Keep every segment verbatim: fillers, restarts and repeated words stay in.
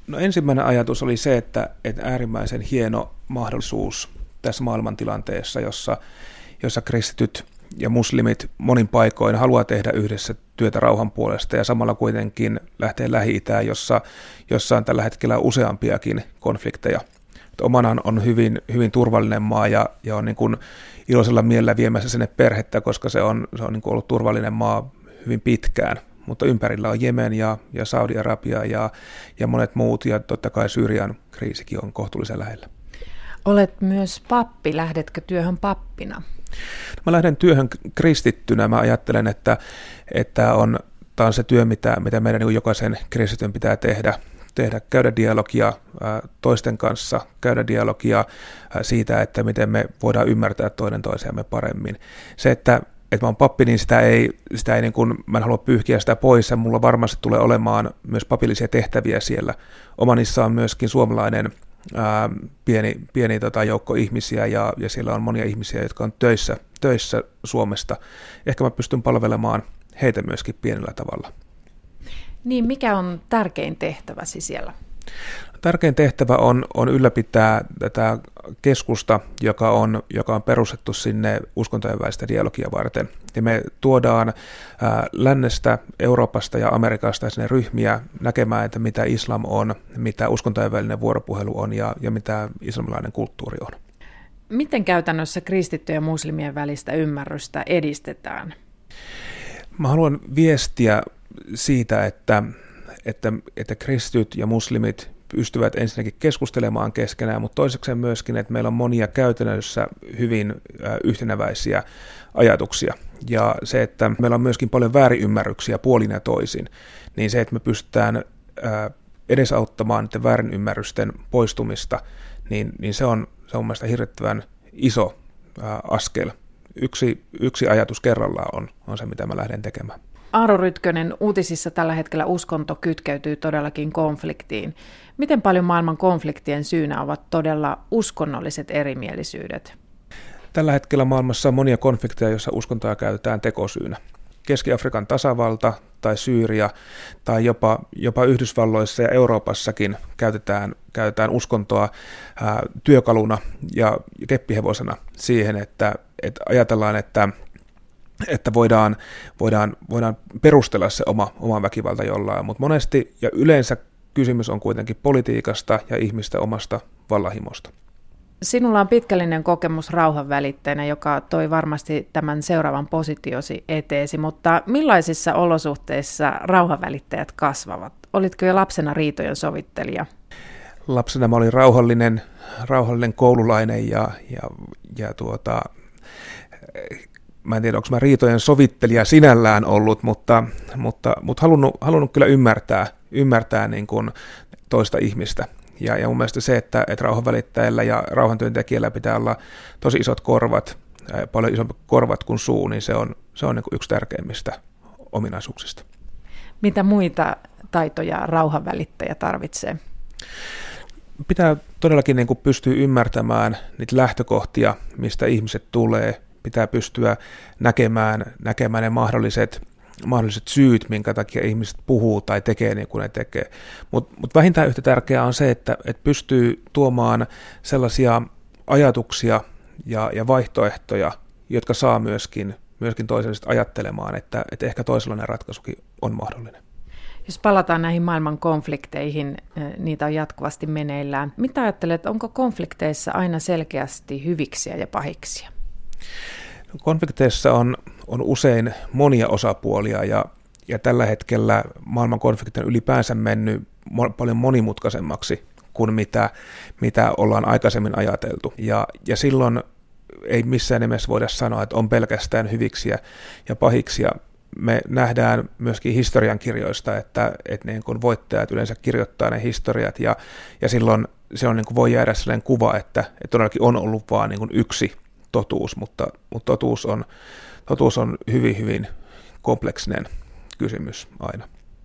No ensimmäinen ajatus oli se, että, että äärimmäisen hieno mahdollisuus tässä maailmantilanteessa, jossa, jossa kristityt ja muslimit monin paikoin haluaa tehdä yhdessä työtä rauhan puolesta ja samalla kuitenkin lähtee Lähi-Itään, jossa, jossa on tällä hetkellä useampiakin konflikteja. Omanan on hyvin, hyvin turvallinen maa ja, ja on niin kuin iloisella mielellä viemässä sinne perhettä, koska se on, se on niin kuin ollut turvallinen maa hyvin pitkään. Mutta ympärillä on Jemen ja, ja Saudi-Arabia ja, ja monet muut ja totta kai Syyrian kriisikin on kohtuullisen lähellä. Olet myös pappi. Lähdetkö työhön pappina? Mä lähden työhön kristittynä. Mä ajattelen, että, että on, tämä on se työ, mitä, mitä meidän niin jokaisen kristityn pitää tehdä. tehdä käydä dialogia toisten kanssa, käydä dialogia siitä, että miten me voidaan ymmärtää toinen toisiamme paremmin. Se, että että mä oon pappi, niin sitä ei, sitä ei niin kuin, mä en halua pyyhkiä sitä pois, ja mulla varmasti tulee olemaan myös papillisia tehtäviä siellä. Omanissa on myöskin suomalainen ää, pieni, pieni tota, joukko ihmisiä, ja, ja siellä on monia ihmisiä, jotka on töissä, töissä Suomesta. Ehkä mä pystyn palvelemaan heitä myöskin pienellä tavalla. Niin, mikä on tärkein tehtäväsi siellä? Tärkein tehtävä on, on ylläpitää tätä keskusta, joka on, joka on perustettu sinne uskontojen välistä dialogia varten. Ja me tuodaan ää, lännestä, Euroopasta ja Amerikasta sinne ryhmiä näkemään, että mitä islam on, mitä uskontojen välinen vuoropuhelu on ja, ja mitä islamilainen kulttuuri on. Miten käytännössä kristittyjen ja muslimien välistä ymmärrystä edistetään? Mä haluan viestiä siitä, että, että, että kristityt ja muslimit pystyvät ensinnäkin keskustelemaan keskenään, mutta toisekseen myöskin, että meillä on monia käytännössä hyvin yhteneväisiä ajatuksia. Ja se, että meillä on myöskin paljon väärinymmärryksiä puolin ja toisin, niin se, että me pystytään edesauttamaan niiden väärinymmärrysten poistumista, niin, niin se on, se on mielestäni hirvittävän iso askel. Yksi, yksi ajatus kerrallaan on, on se, mitä mä lähden tekemään. Aaro Rytkönen, uutisissa tällä hetkellä uskonto kytkeytyy todellakin konfliktiin. Miten paljon maailman konfliktien syynä ovat todella uskonnolliset erimielisyydet? Tällä hetkellä maailmassa on monia konflikteja, joissa uskontoa käytetään tekosyynä. Keski-Afrikan tasavalta tai Syyria tai jopa, jopa Yhdysvalloissa ja Euroopassakin käytetään, käytetään uskontoa ää, työkaluna ja keppihevosena siihen, että, että ajatellaan, että että voidaan, voidaan, voidaan perustella se oma, oma väkivalta jollain, mutta monesti ja yleensä kysymys on kuitenkin politiikasta ja ihmisten omasta vallahimosta. Sinulla on pitkällinen kokemus rauhanvälittäjänä, joka toi varmasti tämän seuraavan positiosi eteesi, mutta millaisissa olosuhteissa rauhanvälittäjät kasvavat? Olitko jo lapsena riitojen sovittelija? Lapsena mä olin rauhallinen, rauhallinen koululainen ja, ja, ja tuota... Mä en tiedä, onko mä riitojen sovittelija sinällään ollut, mutta, mutta, mutta halunnut, halunnut kyllä ymmärtää, ymmärtää niin kuin toista ihmistä. Ja, ja mun mielestä se, että, että rauhanvälittäjällä ja rauhantyöntekijällä pitää olla tosi isot korvat, paljon isommat korvat kuin suu, niin se on, se on niin kuin yksi tärkeimmistä ominaisuuksista. Mitä muita taitoja rauhanvälittäjä tarvitsee? Pitää todellakin niin kuin pystyä ymmärtämään niitä lähtökohtia, mistä ihmiset tulee. Pitää pystyä näkemään, näkemään ne mahdolliset, mahdolliset syyt, minkä takia ihmiset puhuu tai tekee niin kuin ne tekee. Mutta mut vähintään yhtä tärkeää on se, että et pystyy tuomaan sellaisia ajatuksia ja, ja vaihtoehtoja, jotka saa myöskin, myöskin toiselliset ajattelemaan, että et ehkä toisenlainen ratkaisukin on mahdollinen. Jos palataan näihin maailman konflikteihin, niitä on jatkuvasti meneillään. Mitä ajattelet, onko konflikteissa aina selkeästi hyviksiä ja pahiksia? Konflikteissa on, on usein monia osapuolia ja, ja tällä hetkellä maailman konflikti on ylipäänsä mennyt mo, paljon monimutkaisemmaksi kuin mitä, mitä ollaan aikaisemmin ajateltu. Ja, ja silloin ei missään nimessä voida sanoa, että on pelkästään hyviksiä ja pahiksia. Me nähdään myöskin historiankirjoista, että, että niin kuin voittajat yleensä kirjoittaa ne historiat ja, ja silloin, silloin niin kuin voi jäädä sellainen kuva, että, että todellakin on ollut vain niin kuin yksi totuus, mutta, mutta totuus, on, totuus on hyvin, hyvin kompleksinen kysymys aina.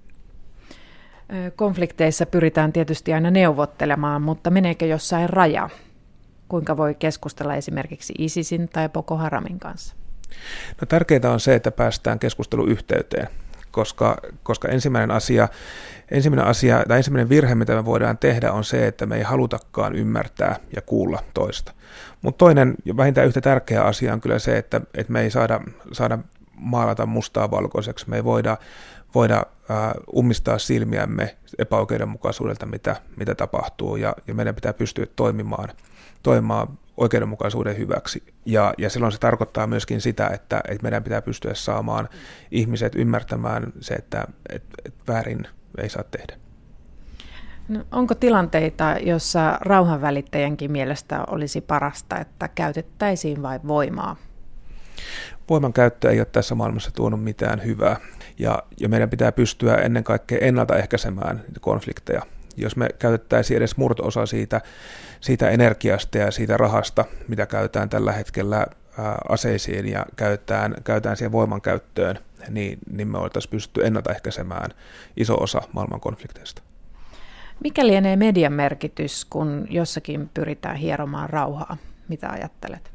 Konflikteissa pyritään tietysti aina neuvottelemaan, mutta meneekö jossain raja? Kuinka voi keskustella esimerkiksi ISISin tai Boko Haramin kanssa? No, tärkeintä on se, että päästään keskusteluyhteyteen, koska, koska ensimmäinen asia, ensimmäinen asia tai ensimmäinen virhe, mitä me voidaan tehdä, on se, että me ei halutakaan ymmärtää ja kuulla toista. Mutta toinen ja vähintään yhtä tärkeä asia on kyllä se, että, että me ei saada, saada maalata mustaa valkoiseksi. Me ei voida, voida äh, ummistaa silmiämme epäoikeudenmukaisuudelta, mitä, mitä tapahtuu, ja, ja meidän pitää pystyä toimimaan, toimimaan oikeudenmukaisuuden hyväksi. Ja, ja silloin se tarkoittaa myöskin sitä, että, että meidän pitää pystyä saamaan ihmiset ymmärtämään se, että, että, että väärin ei saa tehdä. No, onko tilanteita, jossa rauhanvälittäjänkin mielestä olisi parasta, että käytettäisiin vain voimaa? Voiman käyttö ei ole tässä maailmassa tuonut mitään hyvää, ja, ja meidän pitää pystyä ennen kaikkea ennaltaehkäisemään niitä konflikteja. Jos me käytettäisiin edes murto-osa siitä, siitä energiasta ja siitä rahasta, mitä käytetään tällä hetkellä ää, aseisiin ja käytetään, käytetään siihen voimankäyttöön, niin, niin me oltaisiin pystytty ennaltaehkäisemään iso osa maailman konflikteista. Mikä lienee median merkitys, kun jossakin pyritään hieromaan rauhaa? Mitä ajattelet?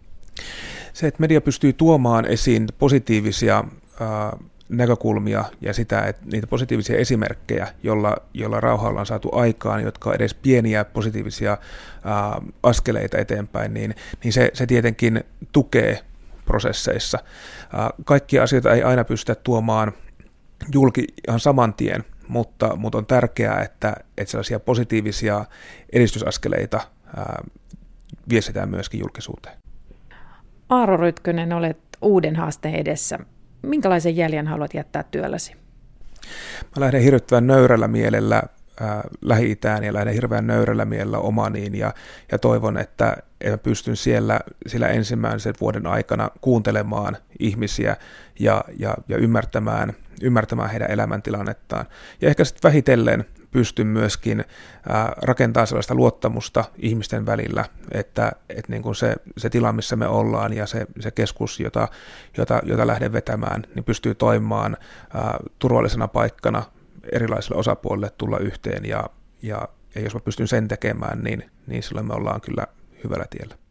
Se, että media pystyy tuomaan esiin positiivisia ää, näkökulmia ja sitä, että niitä positiivisia esimerkkejä, jolla, jolla rauhalla on saatu aikaan, jotka on edes pieniä positiivisia ää, askeleita eteenpäin, niin, niin se, se tietenkin tukee prosesseissa. Ää, kaikkia asioita ei aina pystytä tuomaan julki ihan saman tien, mutta, mutta on tärkeää, että, että sellaisia positiivisia edistysaskeleita ää, viestitään myöskin julkisuuteen. Aaro Rytkönen, olet uuden haasteen edessä. Minkälaisen jäljen haluat jättää työlläsi? Mä lähden hirvittävän nöyrällä mielellä äh, Lähi-Itään ja lähden hirveän nöyrällä mielellä Omaniin ja, ja toivon, että, että pystyn siellä sillä ensimmäisen vuoden aikana kuuntelemaan ihmisiä ja, ja, ja ymmärtämään, ymmärtämään heidän elämäntilannettaan. Ja ehkä sitten vähitellen pystyn myöskin äh, rakentamaan sellaista luottamusta ihmisten välillä, että, että niin kuin se, se tila, missä me ollaan ja se, se keskus, jota, jota, jota lähden vetämään, niin pystyy toimimaan äh, turvallisena paikkana erilaisille osapuolille tulla yhteen ja, ja, ja jos mä pystyn sen tekemään, niin, niin silloin me ollaan kyllä hyvällä tiellä.